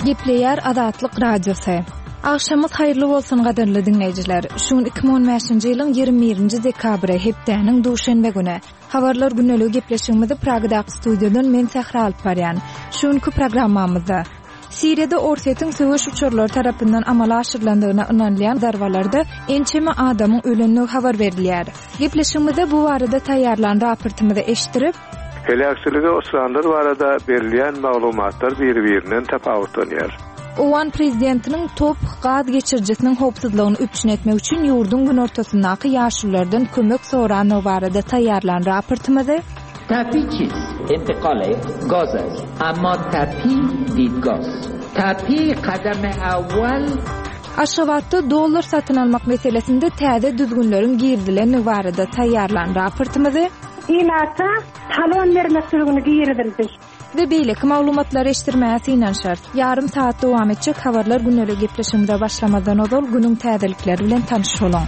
Gepleyer Azatlyk Radiosu. Akşamyz hayrly bolsun gaderli dinleyijiler. Şuň 2015-nji ýylyň 21-nji dekabry hepdeniň duşanbe güni. Habarlar güneligi gepleşigimizi Pragdaky studiýadan men Sahra alyp barýan. Şuňky programmamyzda Siriýede ortaýyň söwüş uçurlary tarapyndan amala aşyrlandygyna ynanýan darwalarda ençeme adamyň ölenligi habar berilýär. Gepleşigimizde bu barada taýýarlan raportymyzy eşdirip, Helakçylyga osranlar barada berilýän maglumatlar bir-birinden tapawutlanýar. Owan prezidentiniň top gaz geçirjisiniň howpsuzlygyny üpçün etmek üçin ýurdun gün ortasyndaky ýaşurlardan kömek sorany barada taýýarlan raportymyzy تپی چیز انتقال گاز است اما تپی دیدگاز تپی قدم اول Aşgabatda dollar satyn almak meselesinde täze düzgünleriň girdilerini barada taýýarlan raportymyzy İlata talon vermek sürgünü girdildi. Ve beýleki maglumatlar eşdirmäsi inen şart. Yarım saat dowam etjek habarlar güneligi gepleşigimizde başlamadan ozal günüň täzelikleri bilen tanış bolun.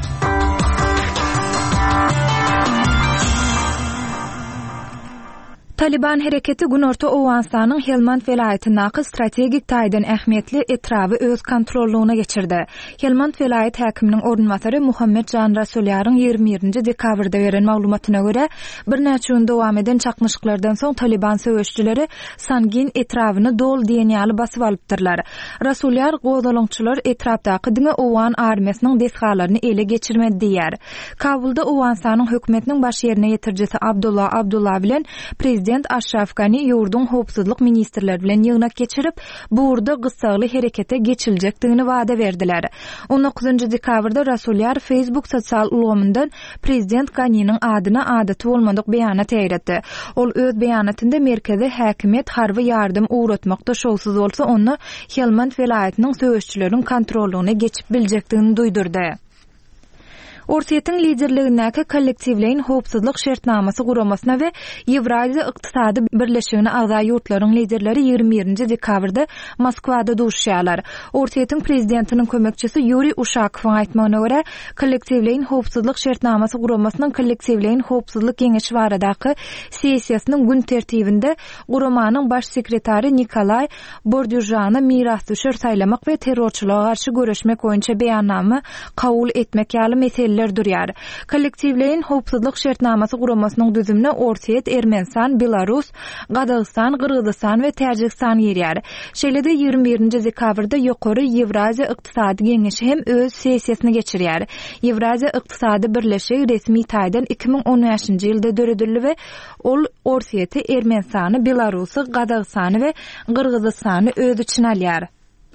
Taliban hereketi Günorta Owganistanyň Helmand welaýatynyň strategik taýdan ähmiýetli etrawy öz kontrollugyna geçirdi. Helmand welaýat häkiminiň ornwatary Muhammed Jan Rasulyar'yň 21-nji dekabrda beren maglumatyna görä, bir näçe gün dowam eden çakmyşyklardan soň Taliban söwüşçüleri Sangin etrawyny dol diýen ýaly basyp alypdyrlar. Rasulyar gozalyňçylar etrapdaky diňe Owgan armiýasynyň desgalaryny ele geçirmedi diýär. Kabulda Owganistanyň hökümetiniň baş ýerine ýetirjisi Abdullah bilen Prezident Ashraf Ghani ýurdun howpsuzlyk ministrleri bilen ýygnak geçirip, burada gysgaly herekete geçiljekdigini wada berdiler. 19-njy dekabrda Rasulyar Facebook sosial ulgamyndan Prezident Ghani'niň adyna adaty bolmadyk beýanat eýretdi. Ol öz beýanatynda merkezi häkimet harby ýardym uğratmakda şowsuz bolsa onu Helmand welaýatynyň söwüşçüleriň kontrollugyna geçip biljekdigini duýdurdy. Ortaýyň liderligindäki kollektiwlerin howpsuzlyk şertnamasy guramasyna we Ýewraziýa ykdysady birleşigine agza ýurtlaryň liderleri 21-nji dekabrda Moskwada duşýarlar. Ortaýyň prezidentiniň kömekçisi Yuri Ushakowyň aýtmagyna görä, kollektiwlerin howpsuzlyk şertnamasy guramasynyň kollektiwlerin howpsuzlyk geňeşi baradaky sessiýasynyň gün tertibinde guramanyň baş sekretary Nikolay Bordyujany miras düşür saýlamak we terrorçylyga garşy göreşmek boýunça beýannama kabul etmek ýaly meseleler durýar. Kollektiwlerin howpsuzlyk şertnamasy guramasynyň düzümine Ortaýy, Ermenistan, Belarus, Gazagystan, Kyrgyzstan we Täjikistan ýerýär. Şeýlede 21-nji dekabrda ýokary Ýewraziýa ykdysady geňeşi hem öz sessiýasyny geçirýär. Ýewraziýa ykdysady birleşigi resmi taýdan 2015-nji ýylda döredildi we ol Ortaýy, Ermenistany, Belarusy, Gazagystany we Kyrgyzstany öz içine alýar.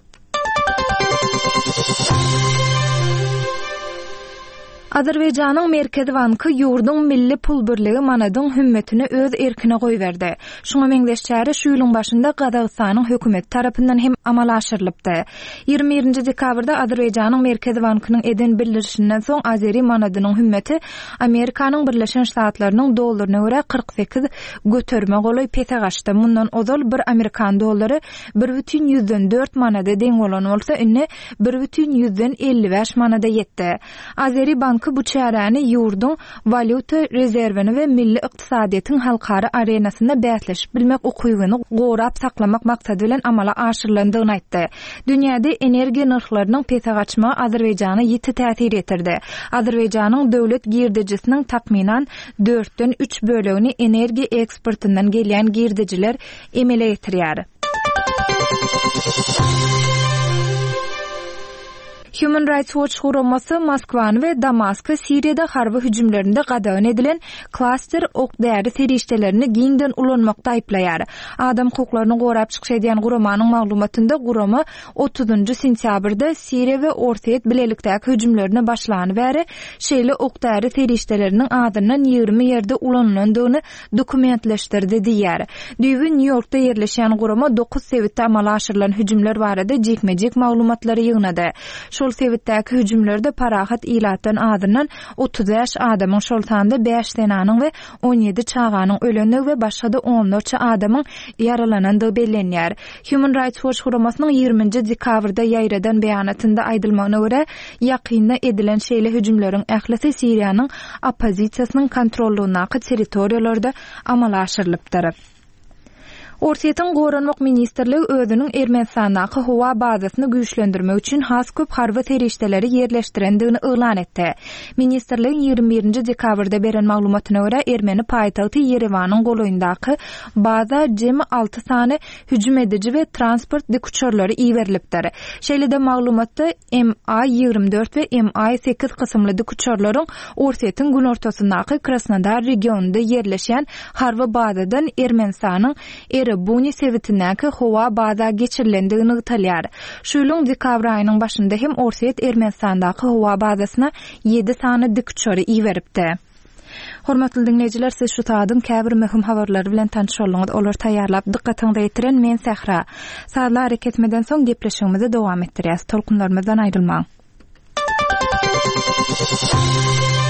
Azerbaýjanyň Merkezi Banky ýurdun milli pul birligi manadyň hümmetini öz erkine goýberdi. Şoňa meňzeşçäri şu ýylyň başynda Gazagystanyň hökümeti tarapyndan hem amala aşyrylypdy. 21-nji dekabrda Azerbaýjanyň Merkezi Bankynyň eden bildirişinden soň Azeri manadynyň hümmeti Amerikanyň Birleşen Ştatlarynyň dollaryna görä 48 göterme goly pete gaçdy. Mundan ozal bir Amerikan dollary 1,4 manada deň bolan bolsa, indi 1,55 manada ýetdi. Azeri Banky bu çäräni ýurdun valyuta rezerwini we milli ykdysadyýetyň halkara arenasynda bäsleşip bilmek ukybyny gorap saklamak maksady bilen amala aşyrlandygyny aýtdy. Dünýäde energiýa narhlarynyň pete gaçmagy Azerbaýjana ýiti täsir etirdi. Azerbaýjanyň döwlet girdijisiniň takminan 4-den 3 bölegini energiýa eksportyndan gelýän girdijiler emele getirýär. Human Rights Watch guramasy Moskwany we Damask'y Siriýede harby hüjümlerinde gadagan edilen klaster okdäri serişdelerini giňden ulanmakda aýplaýar. Adam hukuklaryny gorap çykşaýan guramanyň maglumatynda gurama 30-njy sentýabrda Siriýa we Ortaýy bilelikdäki hüjümlerini başlany bäri şeýle okdäri serişdeleriniň adyndan 20 ýerde ulanlandygyny dokumentleşdirdi diýär. Düýbi New Yorkda ýerleşýän gurama 9 sebitde amala aşyrylan hüjümler barada jekmejek maglumatlary ýygnady. Şol sebitdäki hüjümlerde parahat ilatdan adyndan 35 adamyň şoltanda 5 senanyň we 17 çağanyň ölenligi we başga-da 14 adamyň yaralanandygy bellenýär. Human Rights Watch guramasynyň 20-nji dekabrda ýaýradan beýanatynda aýdylmagyna görä, ýakynda edilen şeýle hüjümleriň ählisi Siriýanyň oppozisiýasynyň kontrollugyna territoriýalarda amala aşyrylypdyr. Orsiýetin Goranmak Ministrligi özüniň Ermenistandaky howa bazasyny güýçlendirmek üçin has köp harby terişdeleri yerleşdirendigini elan etdi. Ministrligiň 21-nji dekabrda beren maglumatyna görä Ermeni paýtagty Yerewanyň goloýundaky baza jemi 6 sany hüjüm edici we transport dikçörleri iýerilipdir. Şeýle-de maglumatda MA-24 we MA-8 kysymly dikçörleriň Orsiýetin gün ortasyndaky Krasnodar regionunda yerleşen harby bazadan Ermenistanyň Erebuni sevitindäki howa baza geçirilendigini ýytalýar. Şuýluň dekabr aýynyň başynda hem Orsiýet Ermenistandaky howa bazasyna 7 sany dikçöri iýeripdi. Hormatly dinleýijiler, siz şu taýdan käbir möhüm habarlary bilen tanışýarlyňyz. Olar taýýarlap dikkatiňizi ýetiren men Sähra. Saatlar hareket etmeden soň gepleşigimizi dowam etdirýäs. Tolkunlarymyzdan aýrylmaň.